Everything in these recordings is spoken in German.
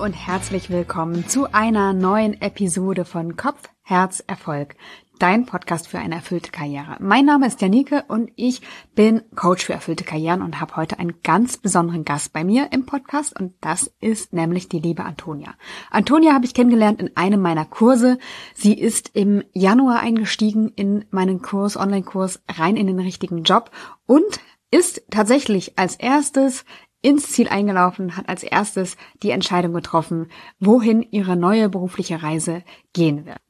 und herzlich willkommen zu einer neuen Episode von Kopf, Herz, Erfolg, dein Podcast für eine erfüllte Karriere. Mein Name ist Janike und ich bin Coach für erfüllte Karrieren und habe heute einen ganz besonderen Gast bei mir im Podcast und das ist nämlich die liebe Antonia. Antonia habe ich kennengelernt in einem meiner Kurse. Sie ist im Januar eingestiegen in meinen Kurs, Online-Kurs rein in den richtigen Job und ist tatsächlich als erstes ins Ziel eingelaufen, hat als erstes die Entscheidung getroffen, wohin ihre neue berufliche Reise gehen wird.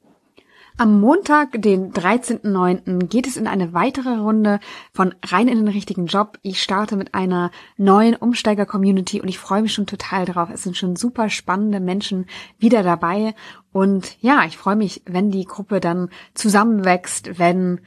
Am Montag, den 13.09., geht es in eine weitere Runde von rein in den richtigen Job. Ich starte mit einer neuen Umsteiger-Community und ich freue mich schon total drauf. Es sind schon super spannende Menschen wieder dabei und ja, ich freue mich, wenn die Gruppe dann zusammenwächst, wenn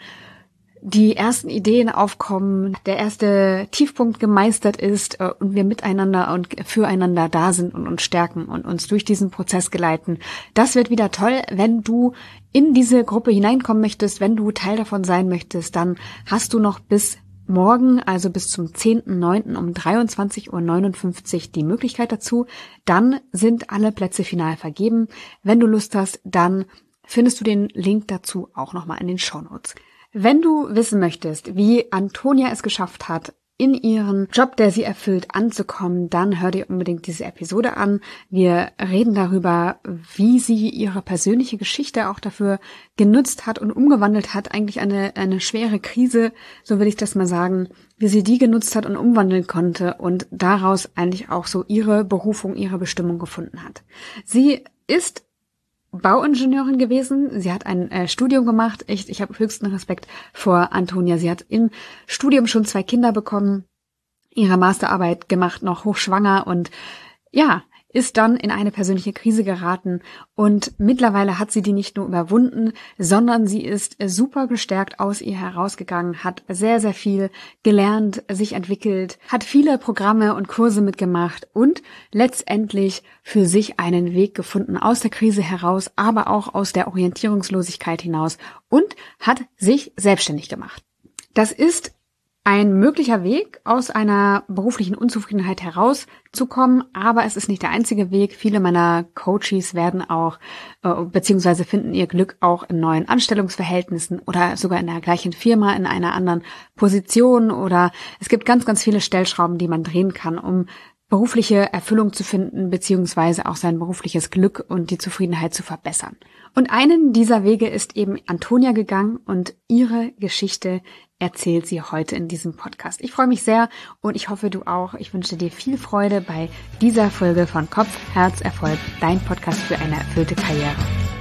die ersten Ideen aufkommen, der erste Tiefpunkt gemeistert ist und wir miteinander und füreinander da sind und uns stärken und uns durch diesen Prozess geleiten. Das wird wieder toll. Wenn du in diese Gruppe hineinkommen möchtest, wenn du Teil davon sein möchtest, dann hast du noch bis morgen, also bis zum 10.9. um 23.59 Uhr die Möglichkeit dazu. Dann sind alle Plätze final vergeben. Wenn du Lust hast, dann findest du den Link dazu auch nochmal in den Shownotes. Wenn du wissen möchtest, wie Antonia es geschafft hat, in ihren Job, der sie erfüllt, anzukommen, dann hör dir unbedingt diese Episode an. Wir reden darüber, wie sie ihre persönliche Geschichte auch dafür genutzt hat und umgewandelt hat, eigentlich eine schwere Krise, so will ich das mal sagen, wie sie die genutzt hat und umwandeln konnte und daraus eigentlich auch so ihre Berufung, ihre Bestimmung gefunden hat. Sie ist Bauingenieurin gewesen. Sie hat ein Studium gemacht. Ich habe höchsten Respekt vor Antonia. Sie hat im Studium schon 2 Kinder bekommen, ihre Masterarbeit gemacht, noch hochschwanger und ja, ist dann in eine persönliche Krise geraten und mittlerweile hat sie die nicht nur überwunden, sondern sie ist super gestärkt aus ihr herausgegangen, hat sehr, sehr viel gelernt, sich entwickelt, hat viele Programme und Kurse mitgemacht und letztendlich für sich einen Weg gefunden aus der Krise heraus, aber auch aus der Orientierungslosigkeit hinaus und hat sich selbstständig gemacht. Das ist ein möglicher Weg, aus einer beruflichen Unzufriedenheit herauszukommen, aber es ist nicht der einzige Weg. Viele meiner Coaches werden auch, beziehungsweise finden ihr Glück auch in neuen Anstellungsverhältnissen oder sogar in der gleichen Firma, in einer anderen Position oder es gibt ganz, ganz viele Stellschrauben, die man drehen kann, um berufliche Erfüllung zu finden, beziehungsweise auch sein berufliches Glück und die Zufriedenheit zu verbessern. Und einen dieser Wege ist eben Antonia gegangen und ihre Geschichte erzählt sie heute in diesem Podcast. Ich freue mich sehr und ich hoffe, du auch. Ich wünsche dir viel Freude bei dieser Folge von Kopf, Herz, Erfolg, dein Podcast für eine erfüllte Karriere.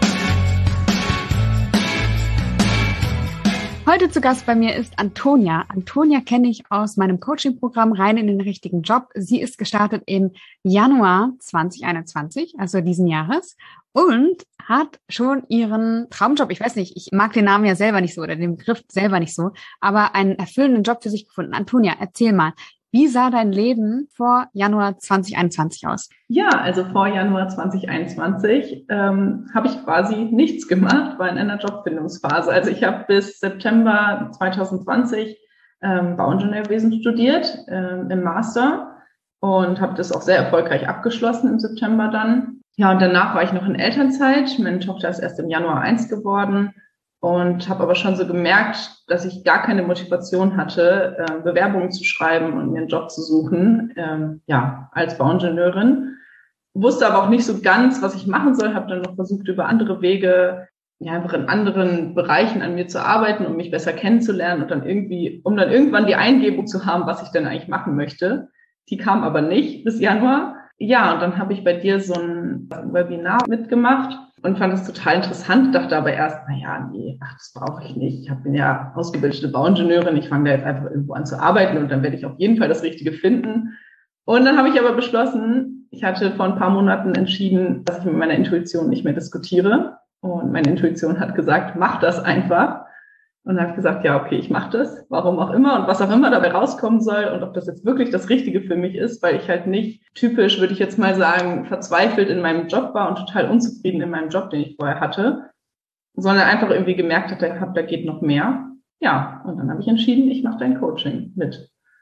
Heute zu Gast bei mir ist Antonia. Antonia kenne ich aus meinem Coaching-Programm rein in den richtigen Job. Sie ist gestartet im Januar 2021, also diesen Jahres, und hat schon ihren Traumjob, ich weiß nicht, ich mag den Namen ja selber nicht so oder den Begriff selber nicht so, aber einen erfüllenden Job für sich gefunden. Antonia, erzähl mal, wie sah dein Leben vor Januar 2021 aus? Ja, also vor Januar 2021 habe ich quasi nichts gemacht, war in einer Jobfindungsphase. Also ich habe bis September 2020 Bauingenieurwesen studiert im Master und habe das auch sehr erfolgreich abgeschlossen im September dann. Ja, und danach war ich noch in Elternzeit. Meine Tochter ist erst im Januar 1 geworden. Und habe aber schon so gemerkt, dass ich gar keine Motivation hatte, Bewerbungen zu schreiben und mir einen Job zu suchen, als Bauingenieurin. Wusste aber auch nicht so ganz, was ich machen soll, habe dann noch versucht, über andere Wege, einfach in anderen Bereichen an mir zu arbeiten, um mich besser kennenzulernen und dann irgendwann die Eingebung zu haben, was ich denn eigentlich machen möchte. Die kam aber nicht bis Januar. Ja, und dann habe ich bei dir so ein Webinar mitgemacht und fand es total interessant, dachte aber erst, das brauche ich nicht. Ich bin ja ausgebildete Bauingenieurin, ich fange da jetzt einfach irgendwo an zu arbeiten und dann werde ich auf jeden Fall das Richtige finden. Und dann habe ich aber beschlossen, ich hatte vor ein paar Monaten entschieden, dass ich mit meiner Intuition nicht mehr diskutiere. Und meine Intuition hat gesagt, mach das einfach. Und dann habe ich gesagt, ja, okay, ich mache das, warum auch immer und was auch immer dabei rauskommen soll und ob das jetzt wirklich das Richtige für mich ist, weil ich halt nicht typisch, würde ich jetzt mal sagen, verzweifelt in meinem Job war und total unzufrieden in meinem Job, den ich vorher hatte, sondern einfach irgendwie gemerkt hatte, da geht noch mehr. Ja, und dann habe ich entschieden, ich mache dein Coaching mit.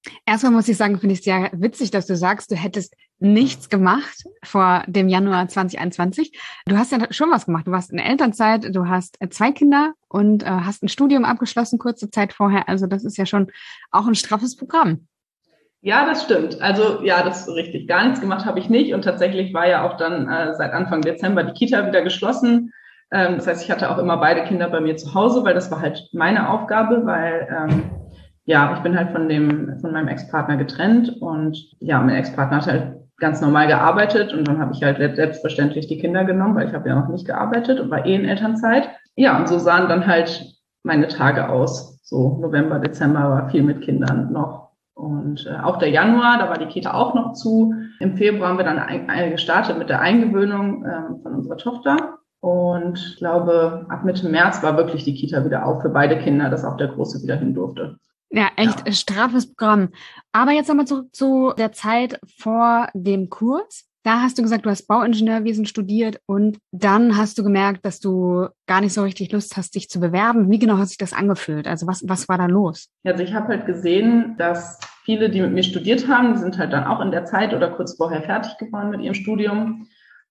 Erstmal muss ich sagen, finde ich es sehr witzig, dass du sagst, du hättest nichts gemacht vor dem Januar 2021. Du hast ja schon was gemacht. Du warst in Elternzeit, du hast 2 Kinder und hast ein Studium abgeschlossen kurze Zeit vorher. Also das ist ja schon auch ein straffes Programm. Ja, das stimmt. Also ja, das ist richtig. Gar nichts gemacht habe ich nicht. Und tatsächlich war ja auch dann seit Anfang Dezember die Kita wieder geschlossen. Das heißt, ich hatte auch immer beide Kinder bei mir zu Hause, weil das war halt meine Aufgabe, weil ja, ich bin halt von meinem Ex-Partner getrennt und ja, mein Ex-Partner hat halt ganz normal gearbeitet und dann habe ich halt selbstverständlich die Kinder genommen, weil ich habe ja noch nicht gearbeitet und war in Elternzeit. Ja, und so sahen dann halt meine Tage aus. So November, Dezember war viel mit Kindern noch. Und auch der Januar, da war die Kita auch noch zu. Im Februar haben wir dann gestartet mit der Eingewöhnung von unserer Tochter. Und ich glaube, ab Mitte März war wirklich die Kita wieder auf für beide Kinder, dass auch der Große wieder hin durfte. Ja, echt straffes Programm. Aber jetzt nochmal zurück zu der Zeit vor dem Kurs. Da hast du gesagt, du hast Bauingenieurwesen studiert und dann hast du gemerkt, dass du gar nicht so richtig Lust hast, dich zu bewerben. Wie genau hat sich das angefühlt? Also was war da los? Also ich habe halt gesehen, dass viele, die mit mir studiert haben, die sind halt dann auch in der Zeit oder kurz vorher fertig geworden mit ihrem Studium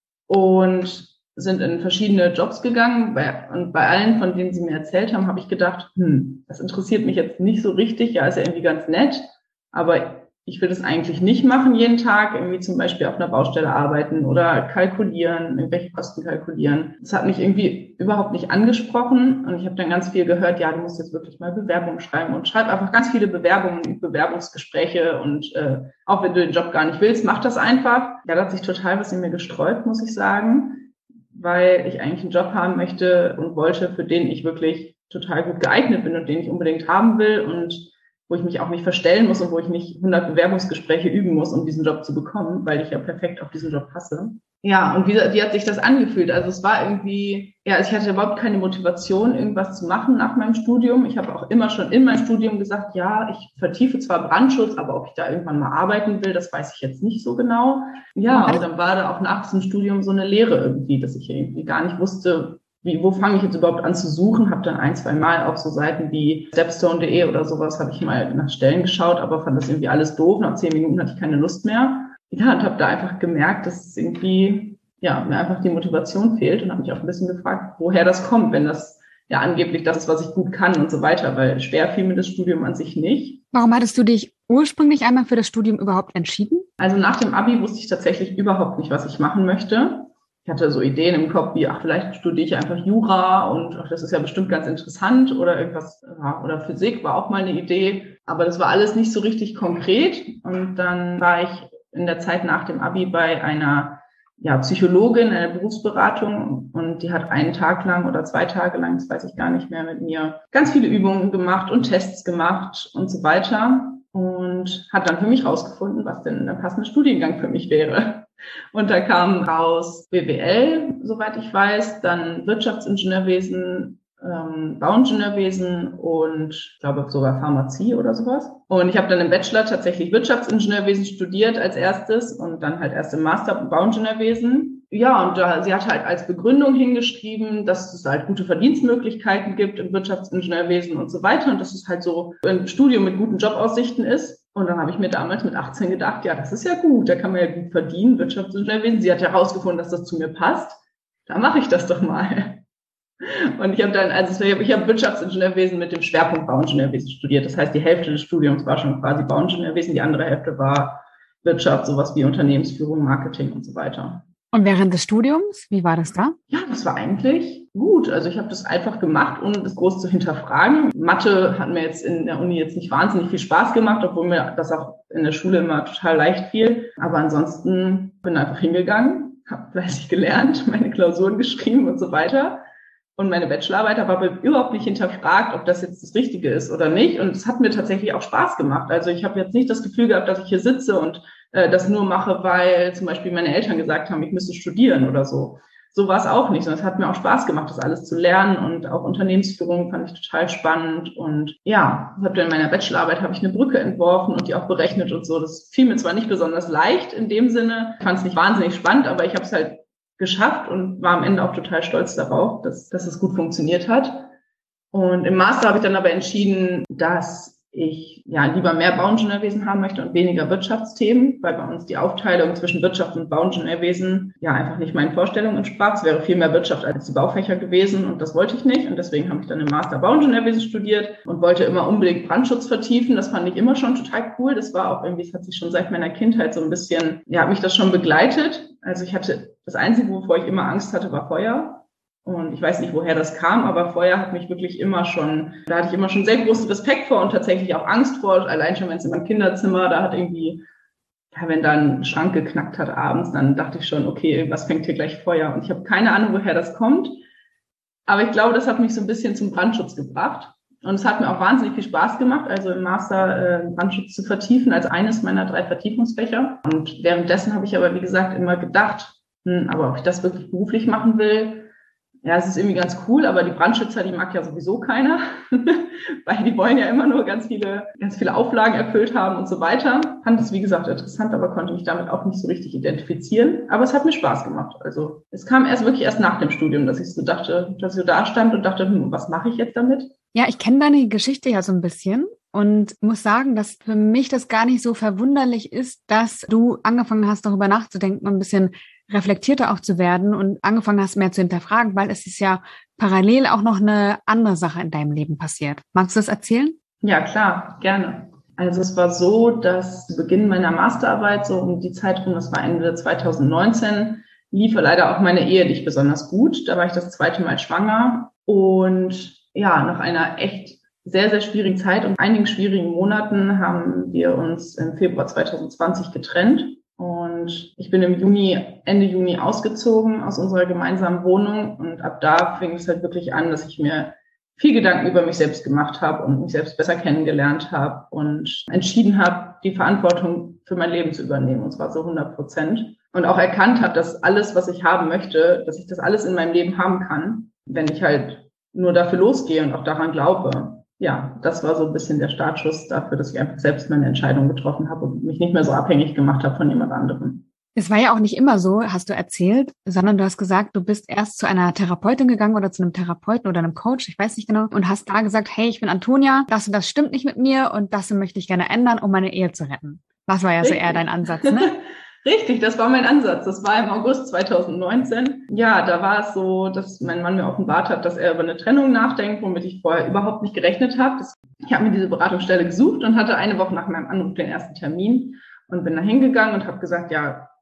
und sind in verschiedene Jobs gegangen. Und bei allen, von denen sie mir erzählt haben, habe ich gedacht, das interessiert mich jetzt nicht so richtig. Ja, ist ja irgendwie ganz nett, aber ich will das eigentlich nicht machen jeden Tag, irgendwie zum Beispiel auf einer Baustelle arbeiten oder kalkulieren, irgendwelche Kosten kalkulieren. Das hat mich irgendwie überhaupt nicht angesprochen und ich habe dann ganz viel gehört, ja, du musst jetzt wirklich mal Bewerbungen schreiben und schreib einfach ganz viele Bewerbungen, Bewerbungsgespräche und auch wenn du den Job gar nicht willst, mach das einfach. Ja, da hat sich total was in mir gesträubt, muss ich sagen, weil ich eigentlich einen Job haben möchte und wollte, für den ich wirklich total gut geeignet bin und den ich unbedingt haben will und wo ich mich auch nicht verstellen muss und wo ich nicht 100 Bewerbungsgespräche üben muss, um diesen Job zu bekommen, weil ich ja perfekt auf diesen Job passe. Ja, und wie hat sich das angefühlt? Also es war irgendwie, ja, ich hatte überhaupt keine Motivation, irgendwas zu machen nach meinem Studium. Ich habe auch immer schon in meinem Studium gesagt, ja, ich vertiefe zwar Brandschutz, aber ob ich da irgendwann mal arbeiten will, das weiß ich jetzt nicht so genau. Ja, und dann war da auch nach diesem Studium so eine Leere irgendwie, dass ich irgendwie gar nicht wusste, wo fange ich jetzt überhaupt an zu suchen? Habe dann 1-2 Mal auf so Seiten wie stepstone.de oder sowas habe ich mal nach Stellen geschaut, aber fand das irgendwie alles doof. Nach 10 Minuten hatte ich keine Lust mehr. Ja, und habe da einfach gemerkt, dass es irgendwie, ja, mir einfach die Motivation fehlt und habe mich auch ein bisschen gefragt, woher das kommt, wenn das ja angeblich das ist, was ich gut kann und so weiter, weil schwer fiel mir das Studium an sich nicht. Warum hattest du dich ursprünglich einmal für das Studium überhaupt entschieden? Also nach dem Abi wusste ich tatsächlich überhaupt nicht, was ich machen möchte. Ich hatte so Ideen im Kopf wie, vielleicht studiere ich einfach Jura und das ist ja bestimmt ganz interessant oder irgendwas, ja, oder Physik war auch mal eine Idee. Aber das war alles nicht so richtig konkret. Und dann war ich in der Zeit nach dem Abi bei einer Psychologin, einer Berufsberatung und die hat einen Tag lang oder 2 Tage lang, das weiß ich gar nicht mehr, mit mir ganz viele Übungen gemacht und Tests gemacht und so weiter und hat dann für mich rausgefunden, was denn der passende Studiengang für mich wäre. Und da kam raus BWL, soweit ich weiß, dann Wirtschaftsingenieurwesen, Bauingenieurwesen und ich glaube sogar Pharmazie oder sowas. Und ich habe dann im Bachelor tatsächlich Wirtschaftsingenieurwesen studiert als erstes und dann halt erst im Master Bauingenieurwesen. Ja, und sie hat halt als Begründung hingeschrieben, dass es halt gute Verdienstmöglichkeiten gibt im Wirtschaftsingenieurwesen und so weiter und dass es halt so ein Studium mit guten Jobaussichten ist. Und dann habe ich mir damals mit 18 gedacht, ja, das ist ja gut, da kann man ja gut verdienen, Wirtschaftsingenieurwesen. Sie hat herausgefunden, dass das zu mir passt. Da mache ich das doch mal. Und ich habe dann, ich habe Wirtschaftsingenieurwesen mit dem Schwerpunkt Bauingenieurwesen studiert. Das heißt, die Hälfte des Studiums war schon quasi Bauingenieurwesen, die andere Hälfte war Wirtschaft, sowas wie Unternehmensführung, Marketing und so weiter. Und während des Studiums, wie war das da? Ja, das war eigentlich gut. Also ich habe das einfach gemacht, ohne das groß zu hinterfragen. Mathe hat mir jetzt in der Uni jetzt nicht wahnsinnig viel Spaß gemacht, obwohl mir das auch in der Schule immer total leicht fiel. Aber ansonsten bin einfach hingegangen, habe fleißig gelernt, meine Klausuren geschrieben und so weiter. Und meine Bachelorarbeit habe aber überhaupt nicht hinterfragt, ob das jetzt das Richtige ist oder nicht. Und es hat mir tatsächlich auch Spaß gemacht. Also ich habe jetzt nicht das Gefühl gehabt, dass ich hier sitze und das nur mache, weil zum Beispiel meine Eltern gesagt haben, ich müsste studieren oder so. So war es auch nicht. Und es hat mir auch Spaß gemacht, das alles zu lernen. Und auch Unternehmensführung fand ich total spannend. Und ja, in meiner Bachelorarbeit habe ich eine Brücke entworfen und die auch berechnet und so. Das fiel mir zwar nicht besonders leicht in dem Sinne. Ich fand es nicht wahnsinnig spannend, aber ich habe es halt geschafft und war am Ende auch total stolz darauf, dass es gut funktioniert hat. Und im Master habe ich dann aber entschieden, dass ich lieber mehr Bauingenieurwesen haben möchte und weniger Wirtschaftsthemen, weil bei uns die Aufteilung zwischen Wirtschaft und Bauingenieurwesen einfach nicht meinen Vorstellungen entsprach. Es wäre viel mehr Wirtschaft als die Baufächer gewesen und das wollte ich nicht. Und deswegen habe ich dann im Master Bauingenieurwesen studiert und wollte immer unbedingt Brandschutz vertiefen. Das fand ich immer schon total cool. Das war auch irgendwie, es hat sich schon seit meiner Kindheit so ein bisschen, hat mich das schon begleitet. Also ich hatte, das Einzige, wovor ich immer Angst hatte, war Feuer. Und ich weiß nicht, woher das kam, aber Feuer hat mich wirklich immer schon, da hatte ich immer schon sehr großen Respekt vor und tatsächlich auch Angst vor, allein schon, wenn es in meinem Kinderzimmer, da hat irgendwie, wenn da ein Schrank geknackt hat abends, dann dachte ich schon, okay, was fängt hier gleich Feuer? Und ich habe keine Ahnung, woher das kommt, aber ich glaube, das hat mich so ein bisschen zum Brandschutz gebracht. Und es hat mir auch wahnsinnig viel Spaß gemacht, also im Master Brandschutz zu vertiefen, als eines meiner 3 Vertiefungsfächer. Und währenddessen habe ich aber, wie gesagt, immer gedacht, aber ob ich das wirklich beruflich machen will, es ist irgendwie ganz cool, aber die Brandschützer, die mag ja sowieso keiner, weil die wollen ja immer nur ganz viele Auflagen erfüllt haben und so weiter. Fand es, wie gesagt, interessant, aber konnte mich damit auch nicht so richtig identifizieren. Aber es hat mir Spaß gemacht. Also es kam erst nach dem Studium, dass ich so dachte, dass ich so da stand und dachte, was mache ich jetzt damit? Ja, ich kenne deine Geschichte ja so ein bisschen und muss sagen, dass für mich das gar nicht so verwunderlich ist, dass du angefangen hast, darüber nachzudenken, ein bisschen reflektierter auch zu werden und angefangen hast, mehr zu hinterfragen, weil es ist ja parallel auch noch eine andere Sache in deinem Leben passiert. Magst du das erzählen? Ja, klar, gerne. Also es war so, dass zu Beginn meiner Masterarbeit, so um die Zeit rum, das war Ende 2019, lief leider auch meine Ehe nicht besonders gut. Da war ich das 2. Mal schwanger und nach einer echt sehr, sehr schwierigen Zeit und einigen schwierigen Monaten haben wir uns im Februar 2020 getrennt. Und ich bin Ende Juni ausgezogen aus unserer gemeinsamen Wohnung. Und ab da fing es halt wirklich an, dass ich mir viel Gedanken über mich selbst gemacht habe und mich selbst besser kennengelernt habe und entschieden habe, die Verantwortung für mein Leben zu übernehmen. Und zwar so 100%. Und auch erkannt habe, dass alles, was ich haben möchte, dass ich das alles in meinem Leben haben kann, wenn ich halt nur dafür losgehe und auch daran glaube. Ja, das war so ein bisschen der Startschuss dafür, dass ich einfach selbst meine Entscheidung getroffen habe und mich nicht mehr so abhängig gemacht habe von jemand anderem. Es war ja auch nicht immer so, hast du erzählt, sondern du hast gesagt, du bist erst zu einer Therapeutin gegangen oder zu einem Therapeuten oder einem Coach, ich weiß nicht genau, und hast da gesagt, hey, ich bin Antonia, das und das stimmt nicht mit mir und das möchte ich gerne ändern, um meine Ehe zu retten. Das war ja so eher dein Ansatz, ne? Richtig, das war mein Ansatz. Das war im August 2019. Ja, da war es so, dass mein Mann mir offenbart hat, dass er über eine Trennung nachdenkt, womit ich vorher überhaupt nicht gerechnet habe. Ich habe mir diese Beratungsstelle gesucht und hatte eine Woche nach meinem Anruf den ersten Termin und bin da hingegangen und habe gesagt,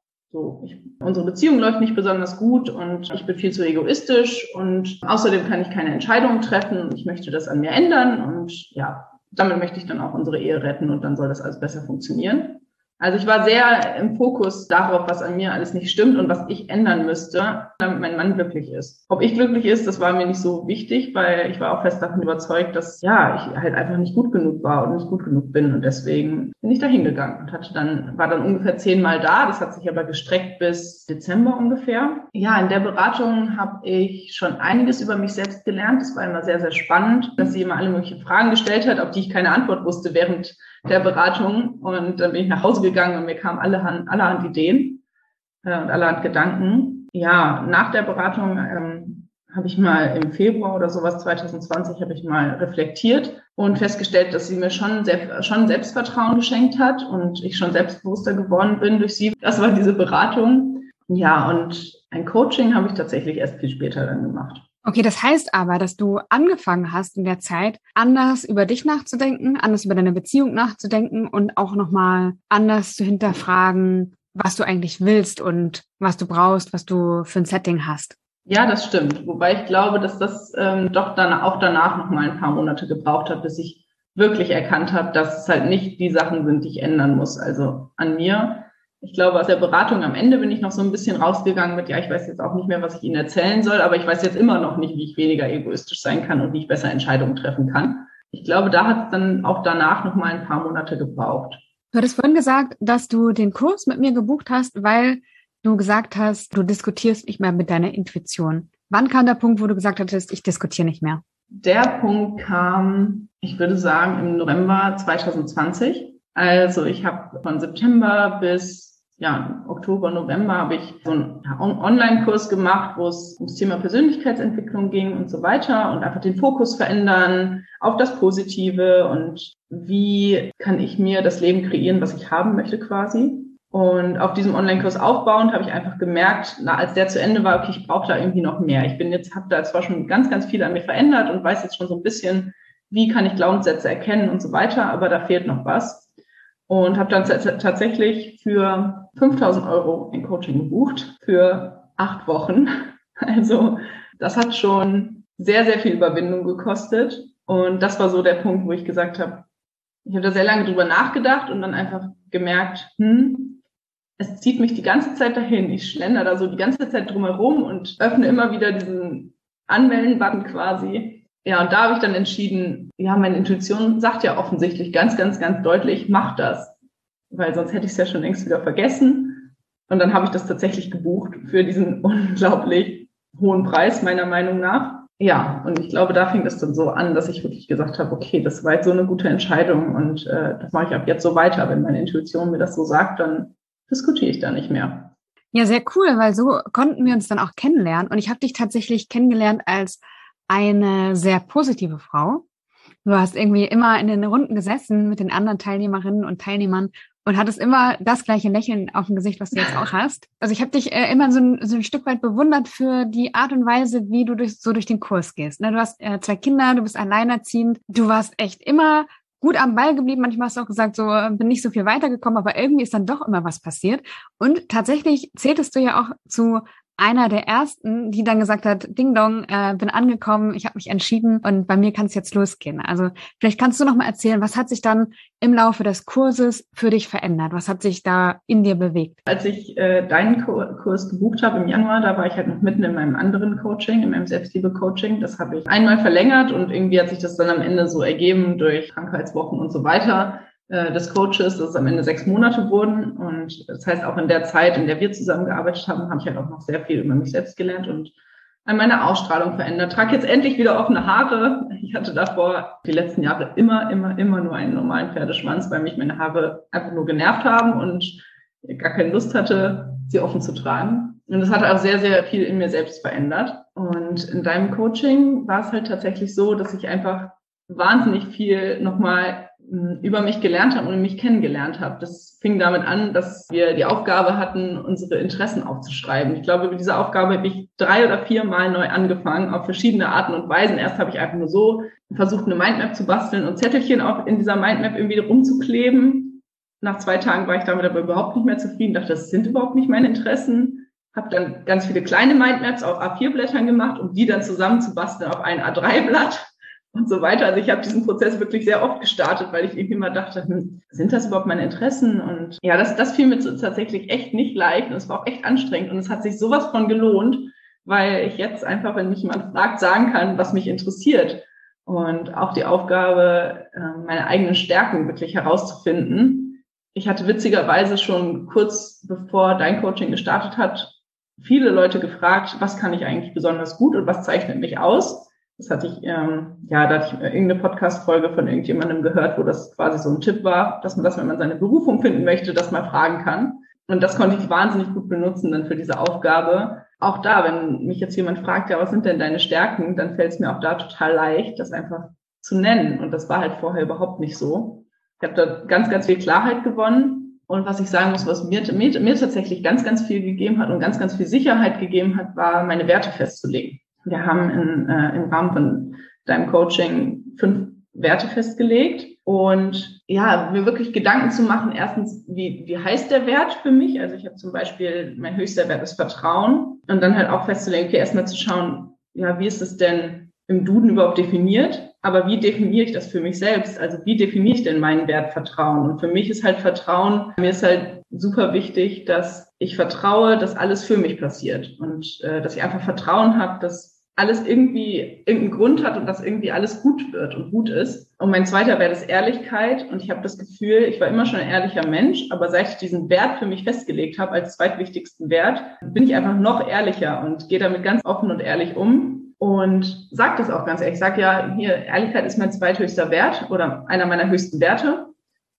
unsere Beziehung läuft nicht besonders gut und ich bin viel zu egoistisch und außerdem kann ich keine Entscheidungen treffen und ich möchte das an mir ändern und damit möchte ich dann auch unsere Ehe retten und dann soll das alles besser funktionieren. Also ich war sehr im Fokus darauf, was an mir alles nicht stimmt und was ich ändern müsste, damit mein Mann glücklich ist. Ob ich glücklich ist, das war mir nicht so wichtig, weil ich war auch fest davon überzeugt, dass ich halt einfach nicht gut genug war und nicht gut genug bin. Und deswegen bin ich da hingegangen und war dann ungefähr 10 Mal da. Das hat sich aber gestreckt bis Dezember ungefähr. Ja, in der Beratung habe ich schon einiges über mich selbst gelernt. Das war immer sehr, sehr spannend, dass sie immer alle möglichen Fragen gestellt hat, auf die ich keine Antwort wusste während der Beratung. Und dann bin ich nach Hause gegangen und mir kamen allerhand Ideen und allerhand Gedanken. Ja, nach der Beratung habe ich mal im Februar oder sowas 2020 habe ich mal reflektiert und festgestellt, dass sie mir schon Selbstvertrauen geschenkt hat und ich schon selbstbewusster geworden bin durch sie. Das war diese Beratung. Ja, und ein Coaching habe ich tatsächlich erst viel später dann gemacht. Okay, das heißt aber, dass du angefangen hast in der Zeit, anders über dich nachzudenken, anders über deine Beziehung nachzudenken und auch nochmal anders zu hinterfragen, was du eigentlich willst und was du brauchst, was du für ein Setting hast. Ja, das stimmt. Wobei ich glaube, dass das doch dann auch danach nochmal ein paar Monate gebraucht hat, bis ich wirklich erkannt habe, dass es halt nicht die Sachen sind, die ich ändern muss. Also an mir. Ich glaube, aus der Beratung am Ende bin ich noch so ein bisschen rausgegangen mit, ich weiß jetzt auch nicht mehr, was ich Ihnen erzählen soll, aber ich weiß jetzt immer noch nicht, wie ich weniger egoistisch sein kann und wie ich besser Entscheidungen treffen kann. Ich glaube, da hat es dann auch danach noch mal ein paar Monate gebraucht. Du hattest vorhin gesagt, dass du den Kurs mit mir gebucht hast, weil du gesagt hast, du diskutierst nicht mehr mit deiner Intuition. Wann kam der Punkt, wo du gesagt hattest, ich diskutiere nicht mehr? Der Punkt kam, ich würde sagen, im November 2020. Also ich habe von September bis im Oktober, November habe ich so einen Online-Kurs gemacht, wo es ums Thema Persönlichkeitsentwicklung ging und so weiter und einfach den Fokus verändern auf das Positive und wie kann ich mir das Leben kreieren, was ich haben möchte quasi. Und auf diesem Online-Kurs aufbauend habe ich einfach gemerkt, als der zu Ende war, okay, ich brauche da irgendwie noch mehr. Habe da zwar schon ganz, ganz viel an mir verändert und weiß jetzt schon so ein bisschen, wie kann ich Glaubenssätze erkennen und so weiter, aber da fehlt noch was. Und habe dann tatsächlich für 5.000 € ein Coaching gebucht für 8 Wochen. Also das hat schon sehr, sehr viel Überwindung gekostet. Und das war so der Punkt, wo ich gesagt habe, ich habe da sehr lange drüber nachgedacht und dann einfach gemerkt, es zieht mich die ganze Zeit dahin. Ich schlender da so die ganze Zeit drumherum und öffne immer wieder diesen Anmelden-Button quasi. Ja, und da habe ich dann entschieden, meine Intuition sagt ja offensichtlich ganz, ganz, ganz deutlich, mach das. Weil sonst hätte ich es ja schon längst wieder vergessen. Und dann habe ich das tatsächlich gebucht für diesen unglaublich hohen Preis, meiner Meinung nach. Ja, und ich glaube, da fing das dann so an, dass ich wirklich gesagt habe, okay, das war jetzt so eine gute Entscheidung und das mache ich ab jetzt so weiter. Wenn meine Intuition mir das so sagt, dann diskutiere ich da nicht mehr. Ja, sehr cool, weil so konnten wir uns dann auch kennenlernen. Und ich habe dich tatsächlich kennengelernt als eine sehr positive Frau. Du hast irgendwie immer in den Runden gesessen mit den anderen Teilnehmerinnen und Teilnehmern und hattest immer das gleiche Lächeln auf dem Gesicht, was du jetzt auch hast. Also ich habe dich immer so ein Stück weit bewundert für die Art und Weise, wie du durch den Kurs gehst. Du hast 2 Kinder, du bist alleinerziehend, du warst echt immer gut am Ball geblieben. Manchmal hast du auch gesagt, so bin nicht so viel weitergekommen, aber irgendwie ist dann doch immer was passiert. Und tatsächlich zähltest du ja auch zu einer der ersten, die dann gesagt hat, Ding Dong, bin angekommen, ich habe mich entschieden und bei mir kann es jetzt losgehen. Also vielleicht kannst du noch mal erzählen, was hat sich dann im Laufe des Kurses für dich verändert? Was hat sich da in dir bewegt? Als ich deinen Kurs gebucht habe im Januar, da war ich halt noch mitten in meinem anderen Coaching, in meinem Selbstliebe-Coaching. Das habe ich einmal verlängert und irgendwie hat sich das dann am Ende so ergeben durch Krankheitswochen und so weiter des Coaches, dass es am Ende 6 Monate wurden. Und das heißt, auch in der Zeit, in der wir zusammengearbeitet haben, habe ich halt auch noch sehr viel über mich selbst gelernt und an meiner Ausstrahlung verändert. Trage jetzt endlich wieder offene Haare. Ich hatte davor die letzten Jahre immer nur einen normalen Pferdeschwanz, weil mich meine Haare einfach nur genervt haben und ich gar keine Lust hatte, sie offen zu tragen. Und das hat auch sehr, sehr viel in mir selbst verändert. Und in deinem Coaching war es halt tatsächlich so, dass ich einfach wahnsinnig viel nochmal über mich gelernt habe und mich kennengelernt habe. Das fing damit an, dass wir die Aufgabe hatten, unsere Interessen aufzuschreiben. Ich glaube, über diese Aufgabe habe ich 3 oder 4 Mal neu angefangen, auf verschiedene Arten und Weisen. Erst habe ich einfach nur so versucht, eine Mindmap zu basteln und Zettelchen auch in dieser Mindmap irgendwie rumzukleben. Nach 2 Tagen war ich damit aber überhaupt nicht mehr zufrieden, dachte, das sind überhaupt nicht meine Interessen. Habe dann ganz viele kleine Mindmaps auf A4-Blättern gemacht, um die dann zusammenzubasteln auf ein A3-Blatt. Und so weiter. Also ich habe diesen Prozess wirklich sehr oft gestartet, weil ich irgendwie immer dachte, sind das überhaupt meine Interessen? Und ja, das fiel mir tatsächlich echt nicht leicht und es war auch echt anstrengend und es hat sich sowas von gelohnt, weil ich jetzt einfach, wenn mich jemand fragt, sagen kann, was mich interessiert. Und auch die Aufgabe, meine eigenen Stärken wirklich herauszufinden. Ich hatte witzigerweise schon kurz bevor dein Coaching gestartet hat, viele Leute gefragt, was kann ich eigentlich besonders gut und was zeichnet mich aus? Das hatte ich, da hatte ich irgendeine Podcast-Folge von irgendjemandem gehört, wo das quasi so ein Tipp war, dass man das, wenn man seine Berufung finden möchte, das mal fragen kann. Und das konnte ich wahnsinnig gut benutzen dann für diese Aufgabe. Auch da, wenn mich jetzt jemand fragt, ja, was sind denn deine Stärken, dann fällt es mir auch da total leicht, das einfach zu nennen. Und das war halt vorher überhaupt nicht so. Ich habe da ganz, ganz viel Klarheit gewonnen. Und was ich sagen muss, was mir tatsächlich ganz, ganz viel gegeben hat und ganz, ganz viel Sicherheit gegeben hat, war, meine Werte festzulegen. Wir haben im Rahmen von deinem Coaching 5 Werte festgelegt und mir wirklich Gedanken zu machen, erstens, wie heißt der Wert für mich? Also ich habe zum Beispiel, mein höchster Wert ist Vertrauen und dann halt auch festzulegen, okay, erstmal zu schauen, wie ist es denn im Duden überhaupt definiert? Aber wie definiere ich das für mich selbst? Also wie definiere ich denn meinen Wert Vertrauen? Und für mich ist halt Vertrauen, mir ist halt super wichtig, dass ich vertraue, dass alles für mich passiert und dass ich einfach Vertrauen habe, dass alles irgendwie irgendeinen Grund hat und dass irgendwie alles gut wird und gut ist. Und mein zweiter Wert ist Ehrlichkeit und ich habe das Gefühl, ich war immer schon ein ehrlicher Mensch, aber seit ich diesen Wert für mich festgelegt habe als zweitwichtigsten Wert, bin ich einfach noch ehrlicher und gehe damit ganz offen und ehrlich um und sage das auch ganz ehrlich. Ich sage hier, Ehrlichkeit ist mein zweithöchster Wert oder einer meiner höchsten Werte.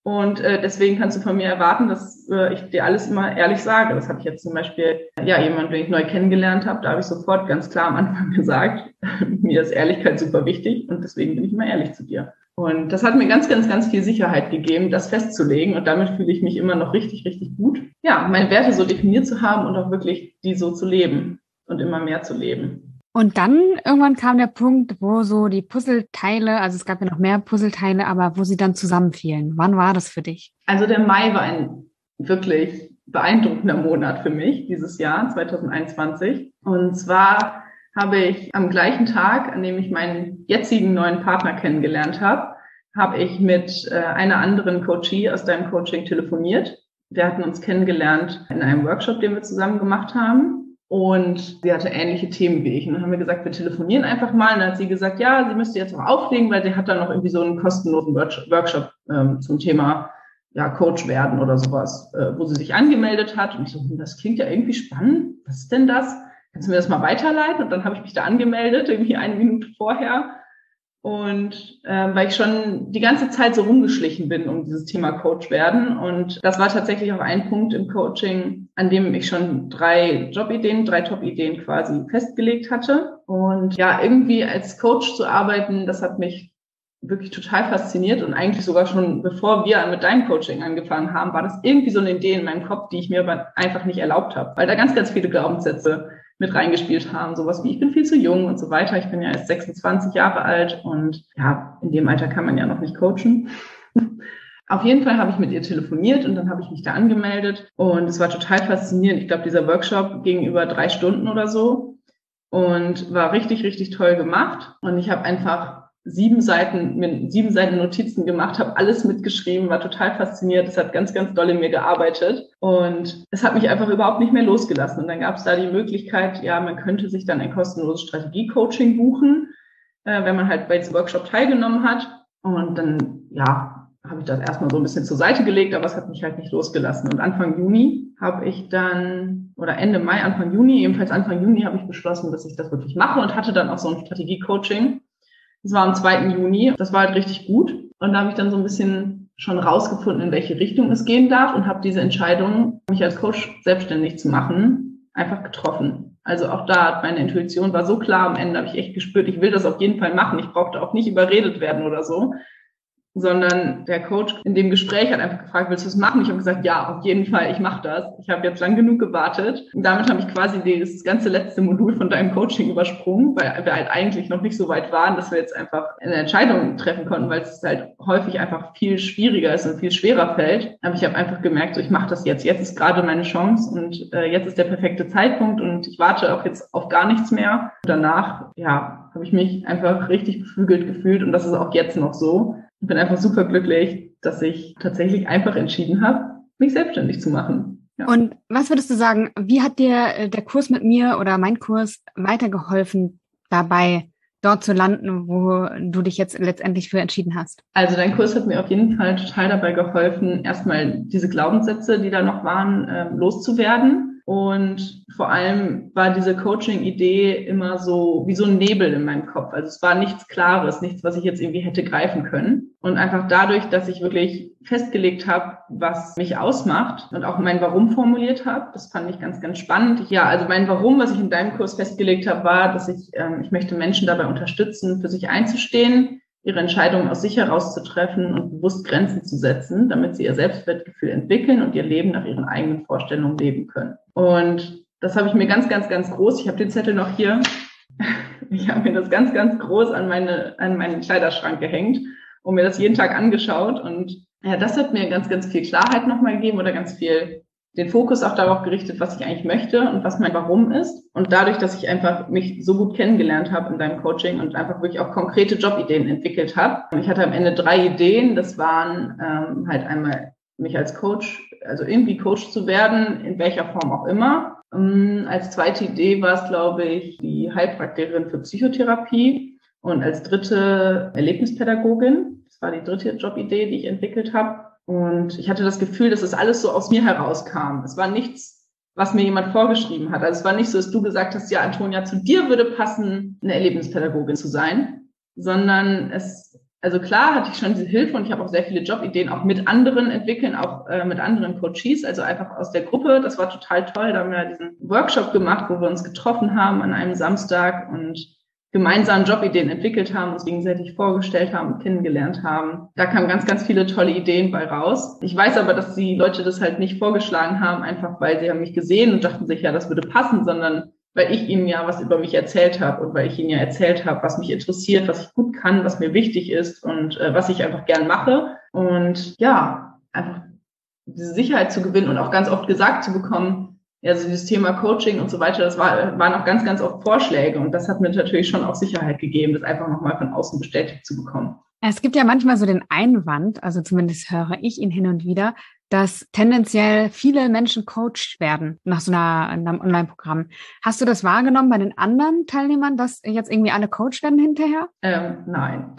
Und deswegen kannst du von mir erwarten, dass ich dir alles immer ehrlich sage. Das habe ich jetzt zum Beispiel, jemand, den ich neu kennengelernt habe, da habe ich sofort ganz klar am Anfang gesagt, mir ist Ehrlichkeit super wichtig und deswegen bin ich immer ehrlich zu dir. Und das hat mir ganz, ganz, ganz viel Sicherheit gegeben, das festzulegen. Und damit fühle ich mich immer noch richtig, richtig gut. Ja, meine Werte so definiert zu haben und auch wirklich die so zu leben und immer mehr zu leben. Und dann irgendwann kam der Punkt, wo so die Puzzleteile, also es gab ja noch mehr Puzzleteile, aber wo sie dann zusammenfielen. Wann war das für dich? Also der Mai war ein wirklich beeindruckender Monat für mich dieses Jahr, 2021. Und zwar habe ich am gleichen Tag, an dem ich meinen jetzigen neuen Partner kennengelernt habe ich mit einer anderen Coachie aus deinem Coaching telefoniert. Wir hatten uns kennengelernt in einem Workshop, den wir zusammen gemacht haben. Und sie hatte ähnliche Themen wie ich. Und dann haben wir gesagt, wir telefonieren einfach mal. Und dann hat sie gesagt, ja, sie müsste jetzt noch auflegen, weil sie hat dann noch irgendwie so einen kostenlosen Workshop zum Thema Coach werden oder sowas, wo sie sich angemeldet hat. Und ich so, das klingt ja irgendwie spannend. Was ist denn das? Kannst du mir das mal weiterleiten? Und dann habe ich mich da angemeldet, irgendwie 1 Minute vorher. Und weil ich schon die ganze Zeit so rumgeschlichen bin um dieses Thema Coach werden. Und das war tatsächlich auch ein Punkt im Coaching, an dem ich schon 3 Top-Ideen quasi festgelegt hatte. Und irgendwie als Coach zu arbeiten, das hat mich wirklich total fasziniert. Und eigentlich sogar schon, bevor wir mit deinem Coaching angefangen haben, war das irgendwie so eine Idee in meinem Kopf, die ich mir aber einfach nicht erlaubt habe, weil da ganz, ganz viele Glaubenssätze mit reingespielt haben, sowas wie ich bin viel zu jung und so weiter. Ich bin ja erst 26 Jahre alt und in dem Alter kann man ja noch nicht coachen. Auf jeden Fall habe ich mit ihr telefoniert und dann habe ich mich da angemeldet und es war total faszinierend. Ich glaube, dieser Workshop ging über 3 Stunden oder so und war richtig, richtig toll gemacht und ich habe einfach 7 Seiten Notizen gemacht, habe alles mitgeschrieben, war total fasziniert. Es hat ganz, ganz doll in mir gearbeitet und es hat mich einfach überhaupt nicht mehr losgelassen. Und dann gab es da die Möglichkeit, man könnte sich dann ein kostenloses Strategie-Coaching buchen, wenn man halt bei diesem Workshop teilgenommen hat. Und dann, habe ich das erstmal so ein bisschen zur Seite gelegt, aber es hat mich halt nicht losgelassen. Und Anfang Juni habe ich dann, oder Ende Mai, Anfang Juni, jedenfalls Anfang Juni habe ich beschlossen, dass ich das wirklich mache und hatte dann auch so ein Strategie-Coaching. Das war am 2. Juni. Das war halt richtig gut. Und da habe ich dann so ein bisschen schon rausgefunden, in welche Richtung es gehen darf und habe diese Entscheidung, mich als Coach selbstständig zu machen, einfach getroffen. Also auch da, meine Intuition war so klar, am Ende habe ich echt gespürt, ich will das auf jeden Fall machen. Ich brauchte auch nicht überredet werden oder so, sondern der Coach in dem Gespräch hat einfach gefragt, willst du es machen? Ich habe gesagt, ja, auf jeden Fall, ich mache das. Ich habe jetzt lang genug gewartet. Und damit habe ich quasi das ganze letzte Modul von deinem Coaching übersprungen, weil wir halt eigentlich noch nicht so weit waren, dass wir jetzt einfach eine Entscheidung treffen konnten, weil es halt häufig einfach viel schwieriger ist und viel schwerer fällt. Aber ich habe einfach gemerkt, so, ich mache das jetzt. Jetzt ist gerade meine Chance und jetzt ist der perfekte Zeitpunkt und ich warte auch jetzt auf gar nichts mehr. Und danach, habe ich mich einfach richtig beflügelt gefühlt und das ist auch jetzt noch so. Ich bin einfach super glücklich, dass ich tatsächlich einfach entschieden habe, mich selbstständig zu machen. Ja. Und was würdest du sagen, wie hat dir der Kurs mit mir oder mein Kurs weitergeholfen, dabei dort zu landen, wo du dich jetzt letztendlich für entschieden hast? Also dein Kurs hat mir auf jeden Fall total dabei geholfen, erstmal diese Glaubenssätze, die da noch waren, loszuwerden. Und vor allem war diese Coaching-Idee immer so wie so ein Nebel in meinem Kopf. Also es war nichts Klares, nichts, was ich jetzt irgendwie hätte greifen können. Und einfach dadurch, dass ich wirklich festgelegt habe, was mich ausmacht und auch mein Warum formuliert habe, das fand ich ganz, ganz spannend. Also mein Warum, was ich in deinem Kurs festgelegt habe, war, dass ich möchte Menschen dabei unterstützen, für sich einzustehen, ihre Entscheidungen aus sich heraus zu treffen und bewusst Grenzen zu setzen, damit sie ihr Selbstwertgefühl entwickeln und ihr Leben nach ihren eigenen Vorstellungen leben können. Und das habe ich mir ganz, ganz, ganz groß, ich habe den Zettel noch hier, ich habe mir das ganz, ganz groß an meinen Kleiderschrank gehängt und mir das jeden Tag angeschaut. Und das hat mir ganz, ganz viel Klarheit nochmal gegeben oder ganz viel den Fokus auch darauf gerichtet, was ich eigentlich möchte und was mein Warum ist. Und dadurch, dass ich einfach mich so gut kennengelernt habe in deinem Coaching und einfach wirklich auch konkrete Jobideen entwickelt habe. Ich hatte am Ende 3 Ideen. Das waren halt einmal mich als Coach, also irgendwie Coach zu werden, in welcher Form auch immer. Als zweite Idee war es, glaube ich, die Heilpraktikerin für Psychotherapie und als dritte Erlebnispädagogin. Das war die 3. Jobidee, die ich entwickelt habe. Und ich hatte das Gefühl, dass es alles so aus mir herauskam. Es war nichts, was mir jemand vorgeschrieben hat. Also es war nicht so, dass du gesagt hast, ja, Antonia, zu dir würde passen, eine Erlebnispädagogin zu sein, sondern es Also klar hatte ich schon diese Hilfe und ich habe auch sehr viele Jobideen auch mit anderen entwickeln, auch mit anderen Coaches, also einfach aus der Gruppe. Das war total toll. Da haben wir diesen Workshop gemacht, wo wir uns getroffen haben an einem Samstag und gemeinsam Jobideen entwickelt haben, uns gegenseitig vorgestellt haben, kennengelernt haben. Da kamen ganz, ganz viele tolle Ideen bei raus. Ich weiß aber, dass die Leute das halt nicht vorgeschlagen haben, einfach weil sie haben mich gesehen und dachten sich, ja, das würde passen, sondern weil ich ihnen ja was über mich erzählt habe und weil ich ihnen ja erzählt habe, was mich interessiert, was ich gut kann, was mir wichtig ist und was ich einfach gern mache. Und ja, einfach diese Sicherheit zu gewinnen und auch ganz oft gesagt zu bekommen, also dieses Thema Coaching und so weiter, das waren auch ganz, ganz oft Vorschläge und das hat mir natürlich schon auch Sicherheit gegeben, das einfach nochmal von außen bestätigt zu bekommen. Es gibt ja manchmal so den Einwand, also zumindest höre ich ihn hin und wieder, dass tendenziell viele Menschen Coach werden nach so einem Online-Programm. Hast du das wahrgenommen bei den anderen Teilnehmern, dass jetzt irgendwie alle Coach werden hinterher? Nein,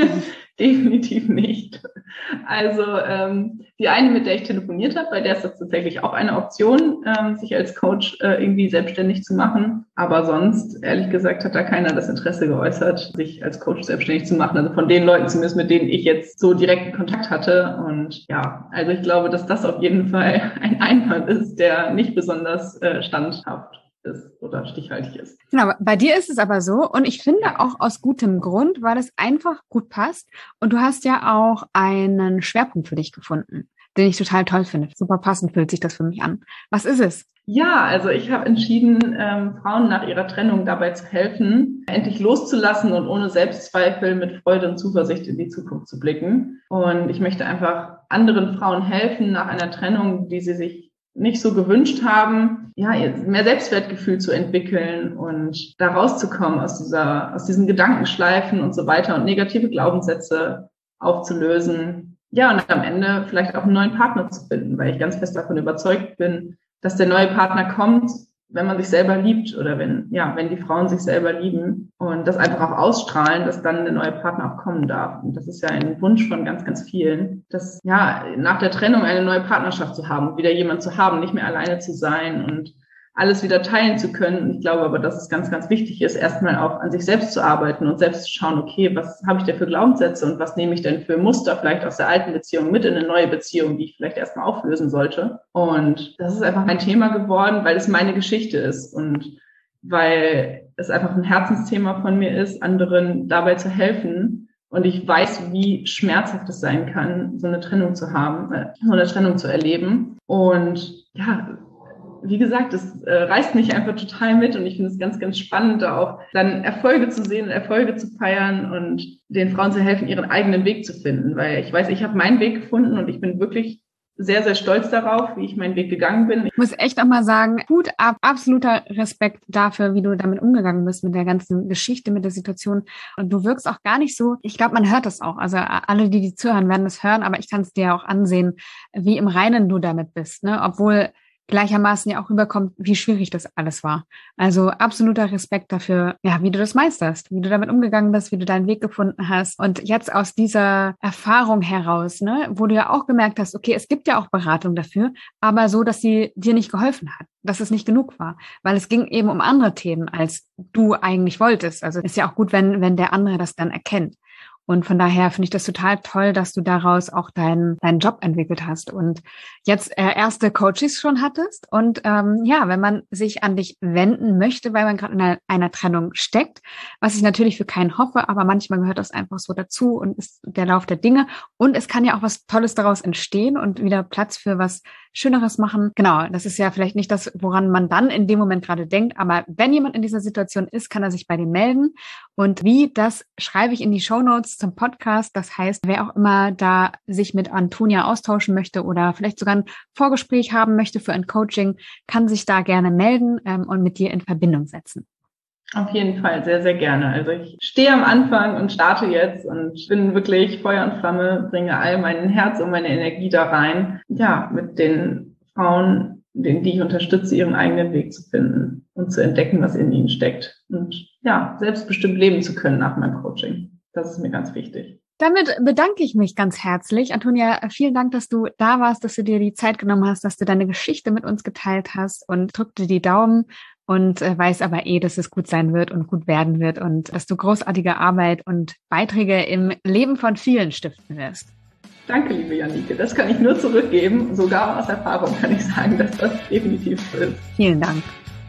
definitiv nicht. Also die eine, mit der ich telefoniert habe, bei der ist das tatsächlich auch eine Option, sich als Coach irgendwie selbstständig zu machen. Aber sonst, ehrlich gesagt, hat da keiner das Interesse geäußert, sich als Coach selbstständig zu machen. Also von den Leuten zumindest, mit denen ich jetzt so direkten Kontakt hatte. Und ja, also ich glaube, dass das auf jeden Fall ein Einwand ist, der nicht besonders standhaft ist oder stichhaltig ist. Genau, bei dir ist es aber so und ich finde auch aus gutem Grund, weil es einfach gut passt und du hast ja auch einen Schwerpunkt für dich gefunden, den ich total toll finde. Super passend fühlt sich das für mich an. Was ist es? Ja, also ich habe entschieden, Frauen nach ihrer Trennung dabei zu helfen, endlich loszulassen und ohne Selbstzweifel mit Freude und Zuversicht in die Zukunft zu blicken. Und ich möchte einfach anderen Frauen helfen nach einer Trennung, die sie sich nicht so gewünscht haben, ja, mehr Selbstwertgefühl zu entwickeln und da rauszukommen aus diesen Gedankenschleifen und so weiter und negative Glaubenssätze aufzulösen. Ja, und am Ende vielleicht auch einen neuen Partner zu finden, weil ich ganz fest davon überzeugt bin, dass der neue Partner kommt, wenn man sich selber liebt oder wenn die Frauen sich selber lieben und das einfach auch ausstrahlen, dass dann der neue Partner auch kommen darf. Und das ist ja ein Wunsch von ganz, ganz vielen, dass nach der Trennung eine neue Partnerschaft zu haben, wieder jemand zu haben, nicht mehr alleine zu sein und alles wieder teilen zu können. Ich glaube aber, dass es ganz, ganz wichtig ist, erstmal auch an sich selbst zu arbeiten und selbst zu schauen, okay, was habe ich denn für Glaubenssätze und was nehme ich denn für Muster vielleicht aus der alten Beziehung mit in eine neue Beziehung, die ich vielleicht erstmal auflösen sollte. Und das ist einfach ein Thema geworden, weil es meine Geschichte ist und weil es einfach ein Herzensthema von mir ist, anderen dabei zu helfen. Und ich weiß, wie schmerzhaft es sein kann, so eine Trennung zu haben, so eine Trennung zu erleben. Und ja, wie gesagt, es reißt mich einfach total mit und ich finde es ganz, ganz spannend, da auch dann Erfolge zu sehen, Erfolge zu feiern und den Frauen zu helfen, ihren eigenen Weg zu finden. Weil ich weiß, ich habe meinen Weg gefunden und ich bin wirklich sehr, sehr stolz darauf, wie ich meinen Weg gegangen bin. Ich muss echt auch mal sagen, Hut ab, absoluter Respekt dafür, wie du damit umgegangen bist mit der ganzen Geschichte, mit der Situation. Und du wirkst auch gar nicht so, ich glaube, man hört das auch. Also alle, die zuhören, werden das hören, aber ich kann es dir auch ansehen, wie im Reinen du damit bist, ne? Obwohl gleichermaßen ja auch rüberkommt, wie schwierig das alles war. Also absoluter Respekt dafür, ja, wie du das meisterst, wie du damit umgegangen bist, wie du deinen Weg gefunden hast. Und jetzt aus dieser Erfahrung heraus, ne, wo du ja auch gemerkt hast, okay, es gibt ja auch Beratung dafür, aber so, dass sie dir nicht geholfen hat, dass es nicht genug war, weil es ging eben um andere Themen, als du eigentlich wolltest. Also ist ja auch gut, wenn der andere das dann erkennt. Und von daher finde ich das total toll, dass du daraus auch deinen Job entwickelt hast und jetzt erste Coaches schon hattest. Und wenn man sich an dich wenden möchte, weil man gerade in einer Trennung steckt, was ich natürlich für keinen hoffe, aber manchmal gehört das einfach so dazu und ist der Lauf der Dinge. Und es kann ja auch was Tolles daraus entstehen und wieder Platz für was Schöneres machen. Genau, das ist ja vielleicht nicht das, woran man dann in dem Moment gerade denkt, aber wenn jemand in dieser Situation ist, kann er sich bei dir melden. Und wie, das schreibe ich in die Shownotes zum Podcast. Das heißt, wer auch immer da sich mit Antonia austauschen möchte oder vielleicht sogar ein Vorgespräch haben möchte für ein Coaching, kann sich da gerne melden und mit dir in Verbindung setzen. Auf jeden Fall, sehr, sehr gerne. Also ich stehe am Anfang und starte jetzt und bin wirklich Feuer und Flamme, bringe all mein Herz und meine Energie da rein, ja, mit den Frauen, die ich unterstütze, ihren eigenen Weg zu finden und zu entdecken, was in ihnen steckt und ja, selbstbestimmt leben zu können nach meinem Coaching. Das ist mir ganz wichtig. Damit bedanke ich mich ganz herzlich. Antonia, vielen Dank, dass du da warst, dass du dir die Zeit genommen hast, dass du deine Geschichte mit uns geteilt hast und drück dir die Daumen, und weiß aber dass es gut sein wird und gut werden wird und dass du großartige Arbeit und Beiträge im Leben von vielen stiften wirst. Danke, liebe Janike. Das kann ich nur zurückgeben. Sogar aus Erfahrung kann ich sagen, dass das definitiv so ist. Vielen Dank.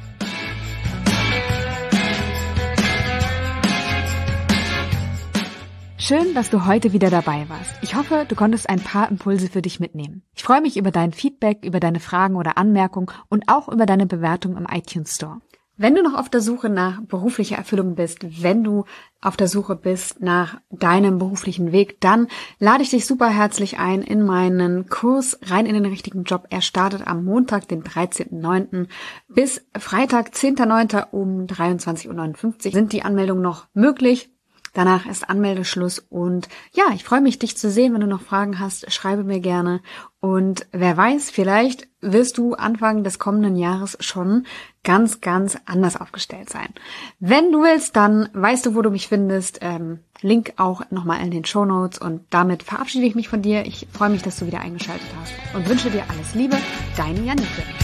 Schön, dass du heute wieder dabei warst. Ich hoffe, du konntest ein paar Impulse für dich mitnehmen. Ich freue mich über dein Feedback, über deine Fragen oder Anmerkungen und auch über deine Bewertung im iTunes Store. Wenn du noch auf der Suche nach beruflicher Erfüllung bist, wenn du auf der Suche bist nach deinem beruflichen Weg, dann lade ich dich super herzlich ein in meinen Kurs Rein in den richtigen Job. Er startet am Montag, den 13.09. bis Freitag, 10.09. um 23.59 Uhr sind die Anmeldungen noch möglich. Danach ist Anmeldeschluss und ja, ich freue mich, dich zu sehen. Wenn du noch Fragen hast, schreibe mir gerne. Und wer weiß, vielleicht wirst du Anfang des kommenden Jahres schon ganz, ganz anders aufgestellt sein. Wenn du willst, dann weißt du, wo du mich findest. Link auch nochmal in den Shownotes. Und damit verabschiede ich mich von dir. Ich freue mich, dass du wieder eingeschaltet hast und wünsche dir alles Liebe. Deine Janike.